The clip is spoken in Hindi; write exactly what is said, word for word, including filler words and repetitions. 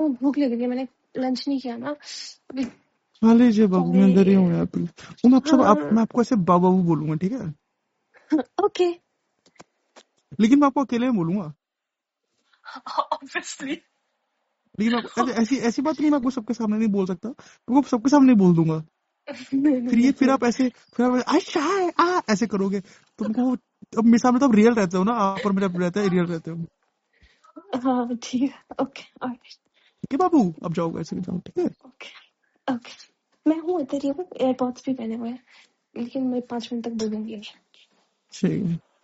हूँ, भूख लग रही है, मैंने लंच नहीं किया ना अभी। खा लीजिए बाबू, मैं इधर ही हूँ यार प्लीज। मैं आपसे आप, हाँ मैं आपको ऐसे बाबू बोलूंगा, ठीक है? ओके लेकिन मैं आपको अकेले में बोलूंगा, ऑब्वियसली। लेकिन मैं आपको- ऐसे ऐसी ऐसी बात नहीं, मैं आपको सबके सामने नहीं बोल सकता, मैं आपको सबके सामने बोल दूंगा। नहीं नहीं फिर ये नहीं फिर नहीं आप ऐसे फिर आप अच्छा है आ ऐसे करोगे तुमको। अब मेरे सामने तो आप रियल रहते हो ना, आप और मेरा रहता है रियल रहते हो। हाँ ठीक है ओके ऑलराइट ठीक है बाबू, अब जाओ ऐसे जाओ, ठीक है? Okay okay. मैं हूँ इधर ही हूँ, एयरपॉड्स भी पहने हुए हैं, लेकिन मैं पाँच मिनट तक बोलूंगी। ठीक है।